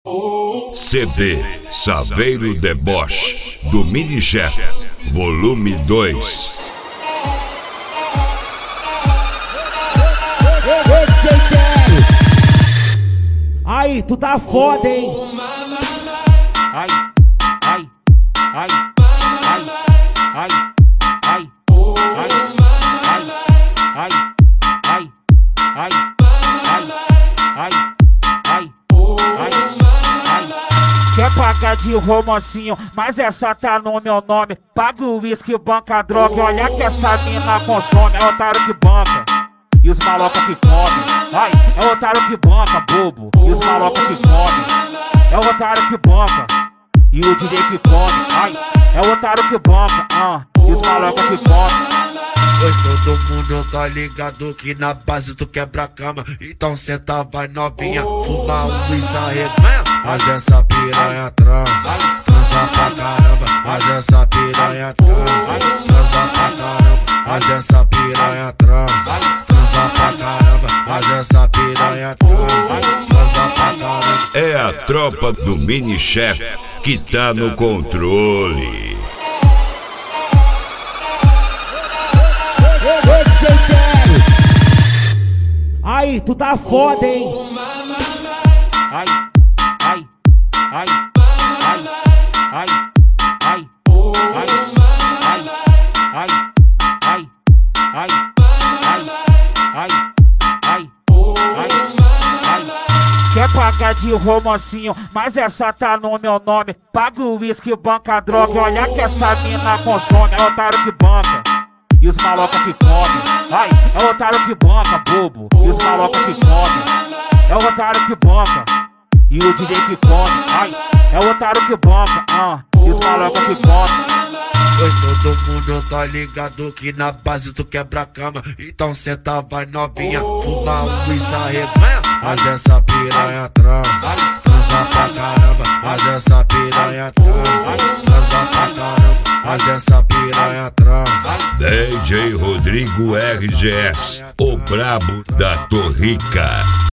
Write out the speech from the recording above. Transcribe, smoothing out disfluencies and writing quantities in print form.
CD Saveiro Deboche do Mini Chef, volume 2. Aí, tu tá foda, hein? Ai, ai, ai, ai, ai, ai, ai, ai, ai, ai, ai, ai, ai. Quer pagar de romancinho, mas essa tá no meu nome. Paga o uísque, banca droga, olha que essa mina consome. É otário que banca e os malocas que comem. Ai, é otário que banca, bobo, e os malocas que comem. É o otário que banca e o DJ que come. Ai, é o otário que banca, e os malocas que comem. Oi, todo mundo tá ligado que na base tu quebra a cama. Então senta, vai novinha, fuma e arreganha. Mas essa piranha transa, transa pra caramba. Mas essa piranha transa, transa pra caramba. Mas essa piranha transa, transa pra caramba. Mas essa piranha transa, transa pra caramba. É a tropa do Mini Chef que tá no controle. Aí, tu tá foda, hein? Ai, ai, ai, ai, ai, ai, ai, ai, ai, ai, ai, ai. Quer pagar de romancinho, mas essa tá no meu nome. Paga o uísque, banca droga, olha que essa mina consome. É otário que banca e os malocas que comem. Ai, é o otário que banca, bobo, e os malocas que comem. É o otário que banca e o DJ que come. Ai, é o otário que banca, e os malocas que comem. Oi, todo mundo tá ligado que na base tu quebra a cama. Então senta, vai novinha, fuma e arreganha. Mas essa piranha transa, transa pra caramba. Mas essa piranha transa, transa pra caramba. Mas essa piranha transa. DJ Rodrigo RGS, o brabo da Torrica.